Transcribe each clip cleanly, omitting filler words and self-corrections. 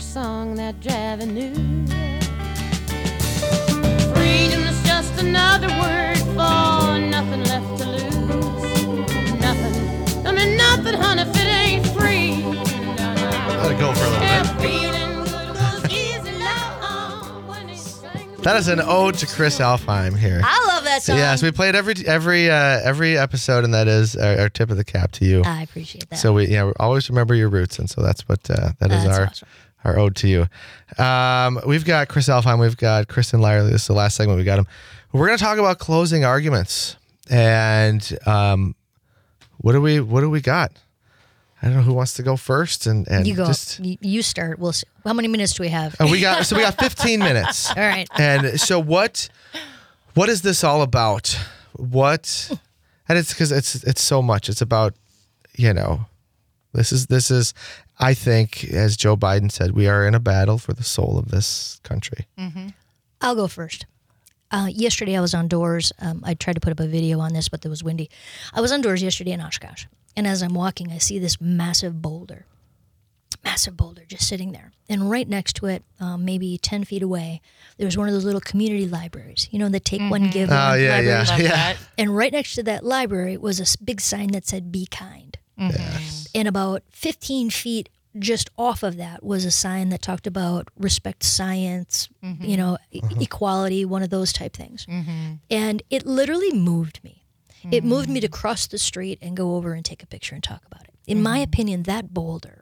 song that Javi knew. Freedom is just another word for nothing left to lose. Nothing. I mean nothing, honey, if it ain't free. Let it go for a little bit. That is an ode to Chris Alfheim here. I love that song. Yes, we play it every episode, and that is our tip of the cap to you. I appreciate that. So we always remember your roots, and so that's what that is awesome. Our ode to you. We've got Chris Alfheim, we've got Kristen Lyerly. This is the last segment we got him. We're going to talk about closing arguments, and what do we got? I don't know who wants to go first, and you go. Just, you start. We'll see. How many minutes do we have? we got 15 minutes. All right. And so what is this all about? And it's because it's so much. It's about, this is I think, as Joe Biden said, we are in a battle for the soul of this country. Mm-hmm. I'll go first. Yesterday I was on doors. I tried to put up a video on this, but it was windy. I was on doors yesterday in Oshkosh. And as I'm walking, I see this massive boulder just sitting there. And right next to it, maybe 10 feet away, there's one of those little community libraries, that take one, give one. Oh, yeah. That. And right next to that library was a big sign that said, "Be kind." Yes. And about 15 feet just off of that was a sign that talked about respect science, equality, one of those type things. Mm-hmm. And it literally moved me. It moved me to cross the street and go over and take a picture and talk about it. In my opinion, that boulder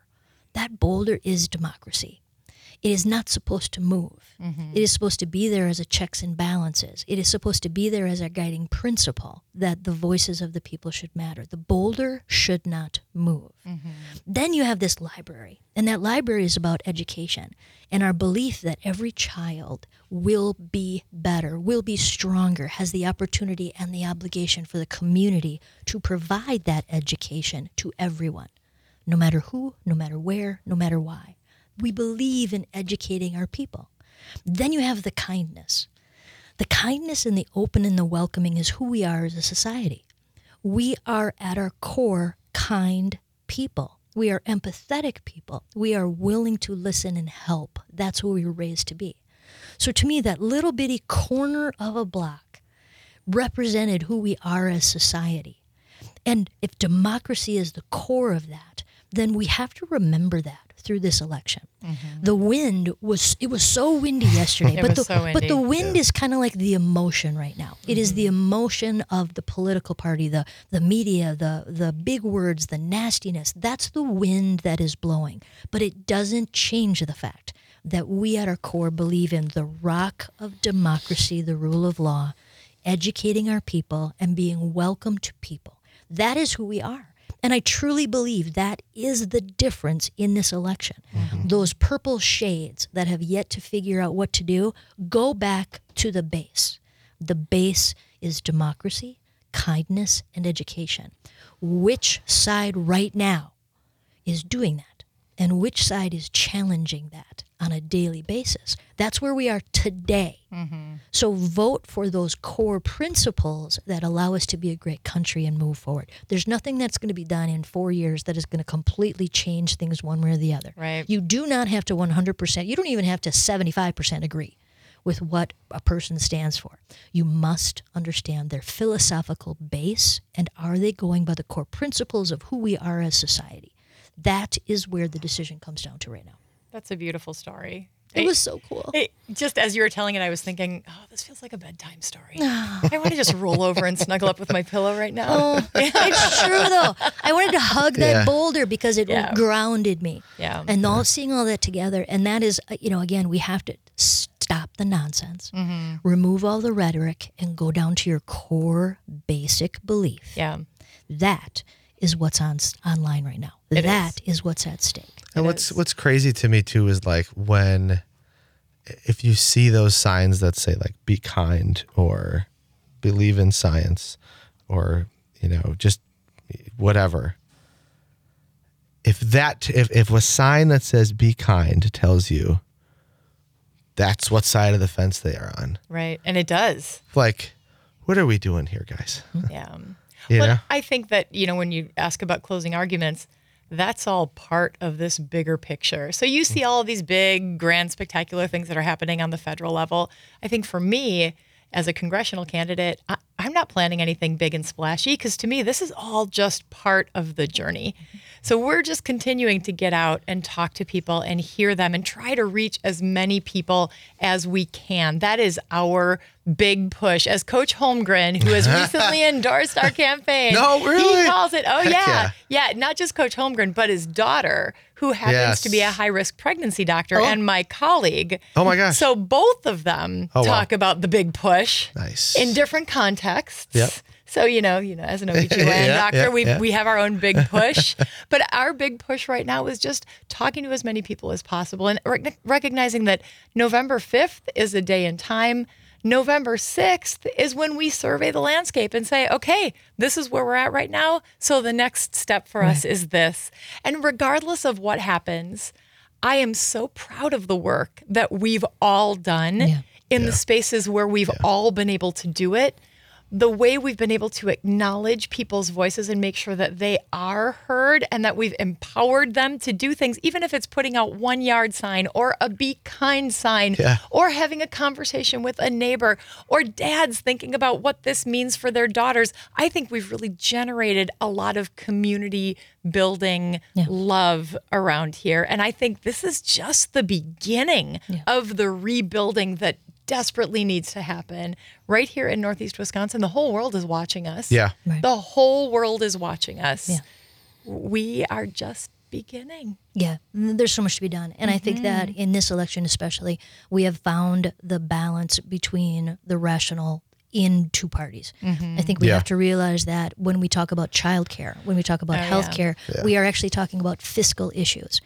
is democracy. It is not supposed to move. It is supposed to be there as a checks and balances. It is supposed to be there as a guiding principle that the voices of the people should matter. The boulder should not move. Then you have this library, and that library is about education and our belief that every child will be better, will be stronger, has the opportunity and the obligation for the community to provide that education to everyone, no matter who, no matter where, no matter why. We believe in educating our people. Then you have the kindness. The kindness and the open and the welcoming is who we are as a society. We are at our core kind people. We are empathetic people. We are willing to listen and help. That's who we were raised to be. So to me, that little bitty corner of a block represented who we are as society. And if democracy is the core of that, then we have to remember that through this election. The wind was so windy yesterday, but the wind is kind of like the emotion right now. It is the emotion of the political party, the media, the big words, the nastiness. That's the wind that is blowing. But it doesn't change the fact that we at our core believe in the rock of democracy, the rule of law, educating our people and being welcome to people. That is who we are. And I truly believe that is the difference in this election. Those purple shades that have yet to figure out what to do, go back to the base. The base is democracy, kindness, and education. Which side right now is doing that? And which side is challenging that on a daily basis? That's where we are today. So vote for those core principles that allow us to be a great country and move forward. There's nothing that's going to be done in 4 years that is going to completely change things one way or the other. Right. You do not have to 100%, you don't even have to 75% agree with what a person stands for. You must understand their philosophical base, and are they going by the core principles of who we are as society? That is where the decision comes down to right now. That's a beautiful story. It was so cool. Just as you were telling it, I was thinking, this feels like a bedtime story. I want to just roll over and snuggle up with my pillow right now. Oh, it's true, though. I wanted to hug that boulder because it grounded me. Yeah. And seeing all that together, and that is, again, we have to stop the nonsense, remove all the rhetoric, and go down to your core basic belief. Yeah. That is what's online right now. That is what's at stake. And what's crazy to me too is like if you see those signs that say like be kind or believe in science or just whatever. If a sign that says be kind tells you that's what side of the fence they are on. Right. And it does. Like, what are we doing here, guys? Yeah. You know? I think that, when you ask about closing arguments, that's all part of this bigger picture. So you see all of these big, grand, spectacular things that are happening on the federal level. I think for me, as a congressional candidate, I'm not planning anything big and splashy because to me, this is all just part of the journey. So we're just continuing to get out and talk to people and hear them and try to reach as many people as we can. That is our big push. As Coach Holmgren, who has recently endorsed our campaign, No, really? he calls it, Heck yeah, not just Coach Holmgren, but his daughter, who happens to be a high-risk pregnancy doctor, and my colleague. Oh, my gosh. So both of them talk about the big push Nice. in different contexts. Yep. So, as an OBGYN doctor, we have our own big push. But our big push right now is just talking to as many people as possible and recognizing that November 5th is a day and time. November 6th is when we survey the landscape and say, okay, this is where we're at right now. So the next step for us is this. And regardless of what happens, I am so proud of the work that we've all done in the spaces where we've all been able to do it. The way we've been able to acknowledge people's voices and make sure that they are heard and that we've empowered them to do things, even if it's putting out 1 yard sign or a be kind sign or having a conversation with a neighbor or dads thinking about what this means for their daughters. I think we've really generated a lot of community building love around here. And I think this is just the beginning of the rebuilding that desperately needs to happen right here in Northeast Wisconsin. The whole world is watching us. Yeah. Right. The whole world is watching us. Yeah. We are just beginning. Yeah, there's so much to be done. And I think that in this election especially, we have found the balance between the rational in two parties. I think we have to realize that when we talk about childcare, when we talk about healthcare, we are actually talking about fiscal issues.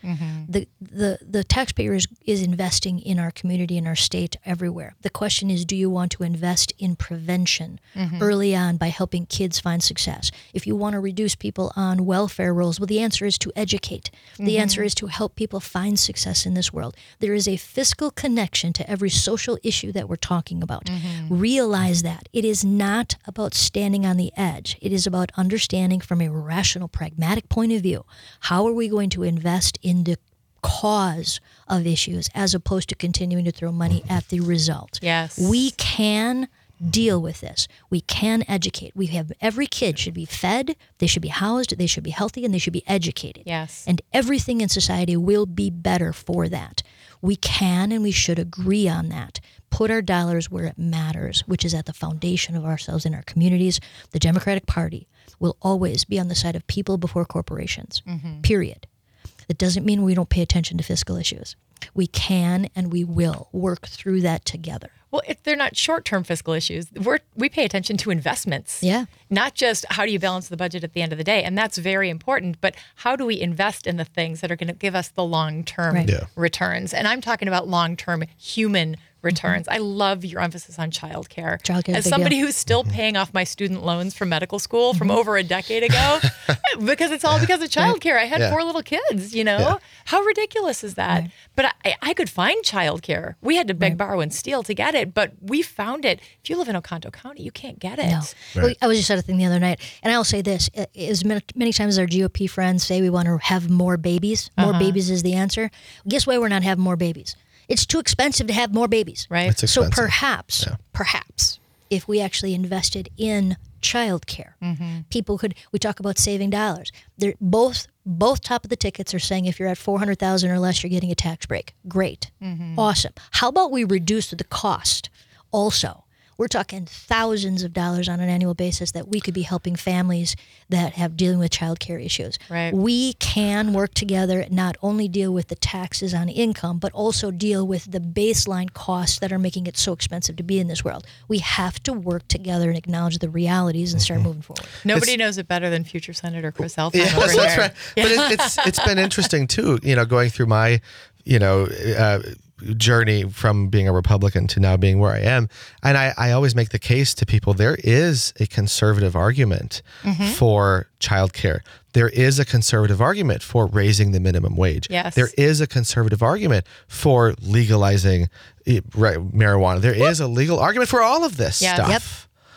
The taxpayer is investing in our community, in our state, everywhere. The question is, do you want to invest in prevention early on by helping kids find success? If you want to reduce people on welfare rolls, well, the answer is to educate. The answer is to help people find success in this world. There is a fiscal connection to every social issue that we're talking about. Realize that. It is not about standing on the edge. It is about understanding from a rational, pragmatic point of view, how are we going to invest in the cause of issues as opposed to continuing to throw money at the result. Yes. We can deal with this. We can educate. We have every kid should be fed, they should be housed, they should be healthy, and they should be educated. Yes. And everything in society will be better for that. We can and we should agree on that. Put our dollars where it matters, which is at the foundation of ourselves and our communities. The Democratic Party will always be on the side of people before corporations, period. That doesn't mean we don't pay attention to fiscal issues. We can and we will work through that together. Well, if they're not short-term fiscal issues, we pay attention to investments. Yeah. Not just how do you balance the budget at the end of the day, and that's very important, but how do we invest in the things that are going to give us the long-term returns? And I'm talking about long-term human returns. I love your emphasis on childcare. Childcare is As a big somebody deal. who's still paying off my student loans from medical school from over a decade ago, because it's all because of childcare. I had 4 little kids, How ridiculous is that? Right. But I could find childcare. We had to beg, borrow, and steal to get it, but we found it. If you live in Oconto County, you can't get it. No. Well, I was just at a thing the other night, and I'll say this: as many times as our GOP friends say we want to have more babies, more babies is the answer. Guess why we're not having more babies? It's too expensive to have more babies. Right. It's expensive. So perhaps, if we actually invested in childcare, people could. We talk about saving dollars. They're both top of the tickets are saying if you're at $400,000 or less, you're getting a tax break. Great, awesome. How about we reduce the cost? Also, we're talking thousands of dollars on an annual basis that we could be helping families that have dealing with childcare issues. Right. We can work together, not only deal with the taxes on income, but also deal with the baseline costs that are making it so expensive to be in this world. We have to work together and acknowledge the realities and start moving forward. Nobody knows it better than future Senator Chris Elfheim. Yeah, over that's here. right. But it's been interesting too, going through my, journey from being a Republican to now being where I am. And I always make the case to people, there is a conservative argument for childcare. There is a conservative argument for raising the minimum wage. Yes. There is a conservative argument for legalizing marijuana. There is a legal argument for all of this stuff.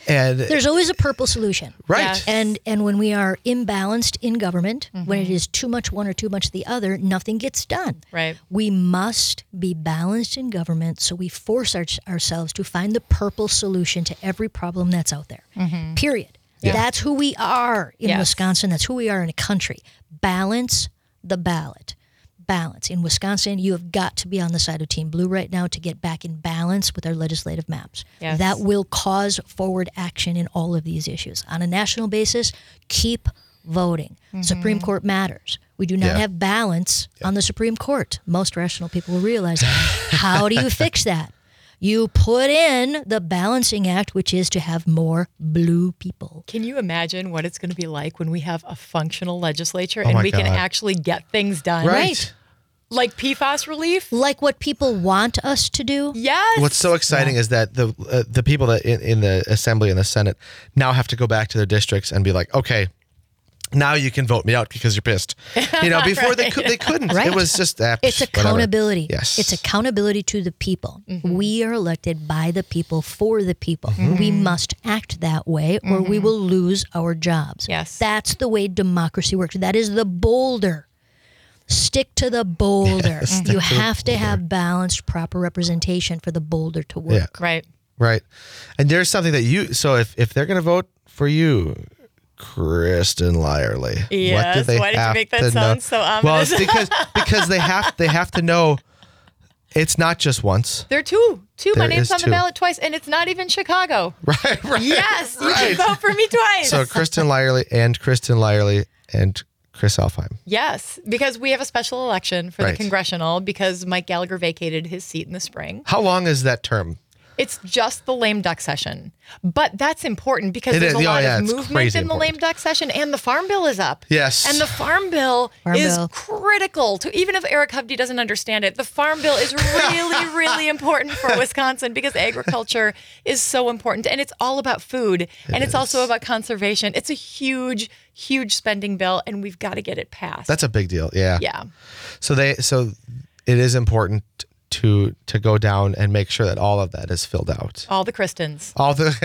And There's always a purple solution. right. Yeah. And when we are imbalanced in government, when it is too much one or too much the other, nothing gets done. Right. We must be balanced in government, so we force ourselves to find the purple solution to every problem that's out there. Period. Yeah. That's who we are in Yes. Wisconsin. That's who we are in a country. Balance the ballot. Balance. In Wisconsin, you have got to be on the side of Team Blue right now to get back in balance with our legislative maps. Yes. That will cause forward action in all of these issues. On a national basis, keep voting. Supreme Court matters. We do not Yeah. have balance on the Supreme Court. Most rational people will realize that. How do you fix that? You put in the Balancing Act, which is to have more blue people. Can you imagine what it's going to be like when we have a functional legislature Oh and my we can God. actually get things done? Right. Like PFAS relief? Like what people want us to do. Yes. What's so exciting is that the people that in the Assembly and the Senate now have to go back to their districts and be like, okay, now you can vote me out because you're pissed. Before they couldn't. Right. It was just It's accountability. Yes. It's accountability to the people. We are elected by the people for the people. We must act that way or we will lose our jobs. Yes. That's the way democracy works. That is the boulder. Stick to the boulder. You have to have balanced, proper representation for the boulder to work. Yeah. Right. Right. And there's something that so if they're going to vote for you, Kristen Lyerly, what do Yes. they Why did you have make to that know? sound so Well, ominous? it's because they have to know it's not just once. There are two. My There name's is on the two. ballot twice, and it's not even Chicago. Right. Yes. You Right. can vote for me twice. So Kristen Lyerly and Chris Alfheim. Yes, because we have a special election for the Right. congressional because Mike Gallagher vacated his seat in the spring. How long is that term? It's just the lame duck session. But that's important because It there's is. a lot Yeah, of it's movement crazy in the lame important. duck session, and the Farm Bill is up. Yes. And the Farm Bill Farm is Bill. critical to, even if Eric Hovde doesn't understand it, the Farm Bill is really, really important for Wisconsin because agriculture is so important. And it's all about food. And it's also about conservation. It's a huge, huge spending bill, and we've got to get it passed. That's a big deal. Yeah. yeah. So it is important to go down and make sure that all of that is filled out. All the Kristens. All the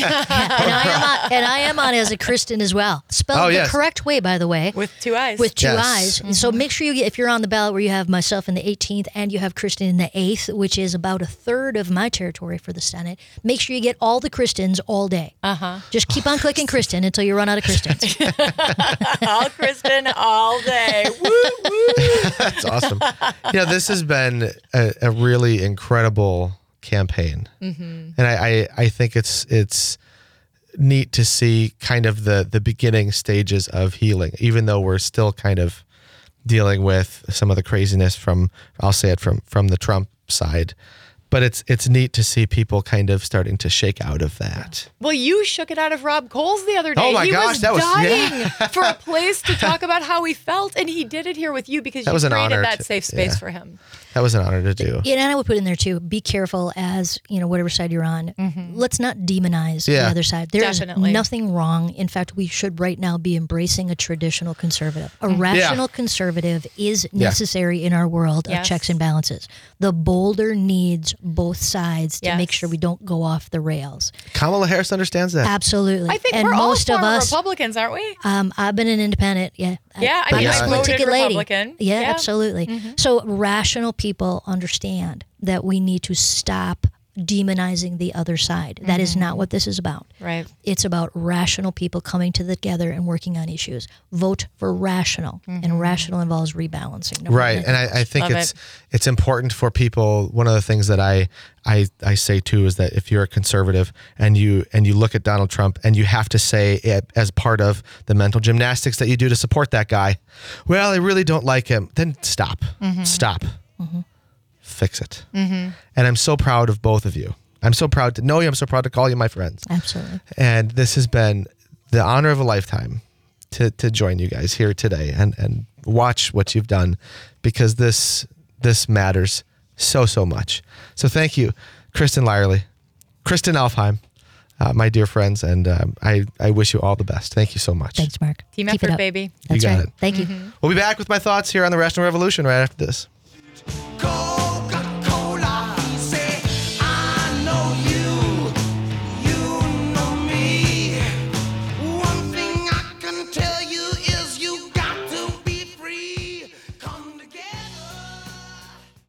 And I am on as a Kristen as well. Spelled Oh, the yes. correct way, by the way. With two eyes. With two Yes. eyes. And so make sure you get, if you're on the ballot where you have myself in the 18th and you have Kristen in the 8th, which is about a third of my territory for the Senate, make sure you get all the Kristens all day. Just keep on clicking Kristen until you run out of Kristens. all Kristen all day. Woo, woo. That's awesome. This has been a really incredible campaign, and I think it's neat to see kind of the beginning stages of healing, even though we're still kind of dealing with some of the craziness from the Trump side. But it's neat to see people kind of starting to shake out of that. Well, you shook it out of Rob Coles the other day. Oh my he gosh, was that was- dying for a place to talk about how he felt, and he did it here with you because That you was an created honor that to- safe space yeah. for him. That was an honor to do. Yeah, and I would put in there too, be careful as, whatever side you're on. Let's not demonize the Yeah. other side. There's Definitely. nothing wrong. In fact, we should right now be embracing a traditional conservative. A rational conservative is necessary in our world of Yes. checks and balances. The boulder needs both sides to make Yes. sure we don't go off the rails. Kamala Harris understands that. Absolutely. I think and we're all most of former us, Republicans, aren't we? I've been an independent, yeah. Yeah, I I'm mean, a I split voted ticket lady. Republican. Yeah, Yeah. absolutely. So rational people understand that we need to stop demonizing the other side. That is not what this is about. Right. It's about rational people coming together and working on issues. Vote for rational, and rational involves rebalancing. No Right, problem. and I think Love it's important for people. One of the things that I say too is that if you're a conservative and you look at Donald Trump and you have to say it as part of the mental gymnastics that you do to support that guy, well, I really don't like him. Then stop, fix it. And I'm so proud of both of you. I'm so proud to know you. I'm so proud to call you my friends. Absolutely. And this has been the honor of a lifetime to join you guys here today and watch what you've done, because this matters so much. So thank you, Kristen Lyerly, Kristen Alfheim, my dear friends, and I wish you all the best. Thank you so much. Thanks, Mark. Team Keep it effort, up. baby. That's You got right. it. Thank you. We'll be back with my thoughts here on the Rational Revolution right after this. Go